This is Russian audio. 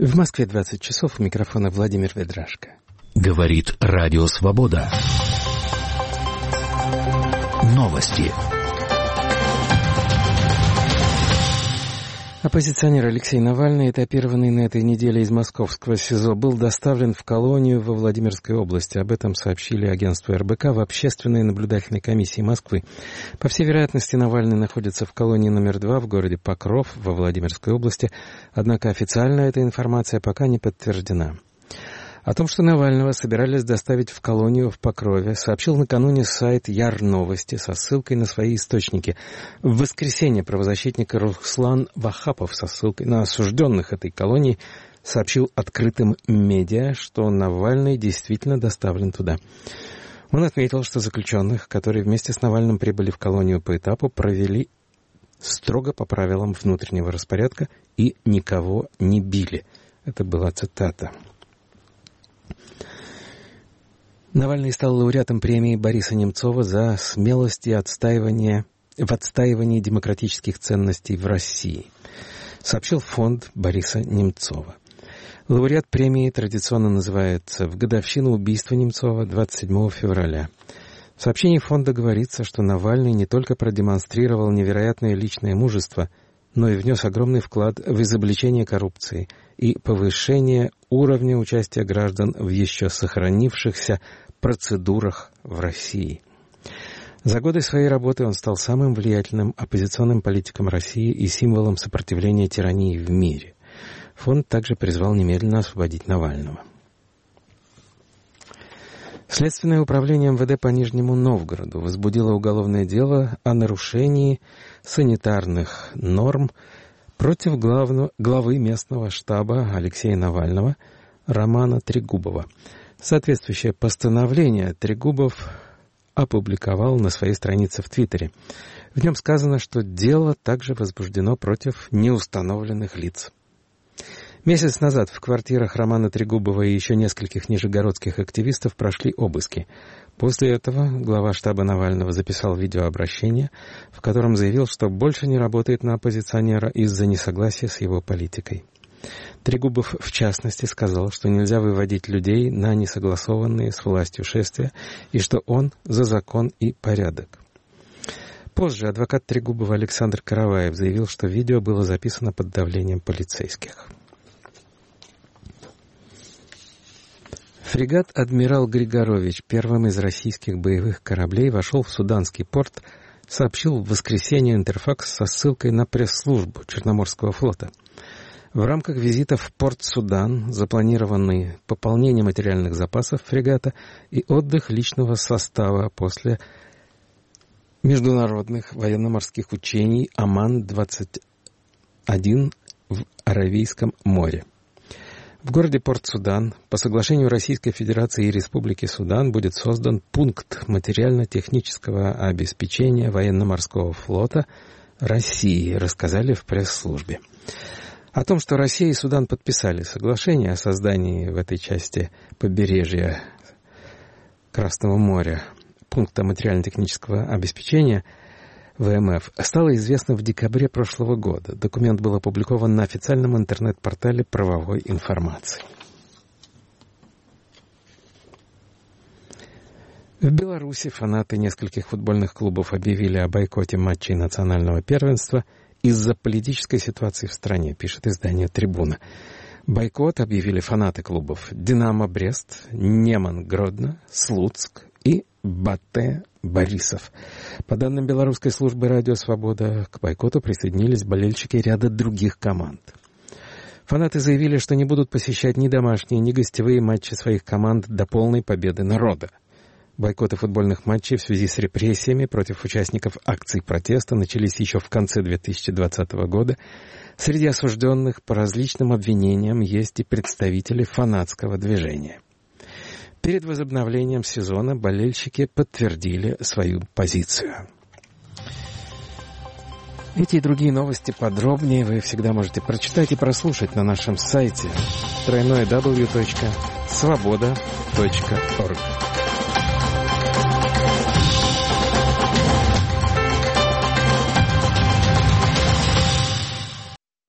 В Москве 20 часов, у микрофона Владимир Ведрашко. Говорит Радио Свобода. Новости. Оппозиционер Алексей Навальный, этапированный на этой неделе из московского СИЗО, был доставлен в колонию во Владимирской области. Об этом сообщили агентству РБК в Общественной наблюдательной комиссии Москвы. По всей вероятности, Навальный находится в колонии номер 2 в городе Покров во Владимирской области, однако официально эта информация пока не подтверждена. О том, что Навального собирались доставить в колонию в Покрове, сообщил накануне сайт Яр-Новости со ссылкой на свои источники. В воскресенье правозащитник Руслан Вахапов со ссылкой на осужденных этой колонии сообщил открытым медиа, что Навальный действительно доставлен туда. Он отметил, что заключенных, которые вместе с Навальным прибыли в колонию по этапу, провели строго по правилам внутреннего распорядка и никого не били. Это была цитата. Навальный стал лауреатом премии Бориса Немцова за смелость и отстаивание демократических ценностей в России, сообщил фонд Бориса Немцова. Лауреат премии традиционно называется в годовщину убийства Немцова 27 февраля. В сообщении фонда говорится, что Навальный не только продемонстрировал невероятное личное мужество, но и внес огромный вклад в изобличение коррупции и повышение уровня участия граждан в еще сохранившихся процедурах в России. За годы своей работы он стал самым влиятельным оппозиционным политиком России и символом сопротивления тирании в мире. Фонд также призвал немедленно освободить Навального. Следственное управление МВД по Нижнему Новгороду возбудило уголовное дело о нарушении санитарных норм против главы местного штаба Алексея Навального Романа Трегубова. Соответствующее постановление Трегубов опубликовал на своей странице в Твиттере. В нем сказано, что дело также возбуждено против неустановленных лиц. Месяц назад в квартирах Романа Трегубова и еще нескольких нижегородских активистов прошли обыски. После этого глава штаба Навального записал видеообращение, в котором заявил, что больше не работает на оппозиционера из-за несогласия с его политикой. Трегубов, в частности, сказал, что нельзя выводить людей на несогласованные с властью шествия и что он за закон и порядок. Позже адвокат Трегубова Александр Караваев заявил, что видео было записано под давлением полицейских. Фрегат «Адмирал Григорович», первым из российских боевых кораблей, вошел в суданский порт, сообщил в воскресенье Интерфакс со ссылкой на пресс-службу Черноморского флота. В рамках визита в порт Судан запланированы пополнение материальных запасов фрегата и отдых личного состава после международных военно-морских учений Оман-21 в Аравийском море. В городе Порт-Судан по соглашению Российской Федерации и Республики Судан будет создан пункт материально-технического обеспечения военно-морского флота России, рассказали в пресс-службе. О том, что Россия и Судан подписали соглашение о создании в этой части побережья Красного моря пункта материально-технического обеспечения ВМФ, стало известно в декабре прошлого года. Документ был опубликован на официальном интернет-портале правовой информации. В Беларуси фанаты нескольких футбольных клубов объявили о бойкоте матчей национального первенства из-за политической ситуации в стране, пишет издание «Трибуна». Бойкот объявили фанаты клубов «Динамо» Брест, «Неман» Гродно, «Слуцк» и «Батэ» Борисов. По данным белорусской службы «Радио Свобода», к бойкоту присоединились болельщики ряда других команд. Фанаты заявили, что не будут посещать ни домашние, ни гостевые матчи своих команд до полной победы народа. Бойкоты футбольных матчей в связи с репрессиями против участников акций протеста начались еще в конце 2020 года. Среди осужденных по различным обвинениям есть и представители фанатского движения. Перед возобновлением сезона болельщики подтвердили свою позицию. Эти и другие новости подробнее вы всегда можете прочитать и прослушать на нашем сайте www.svoboda.org.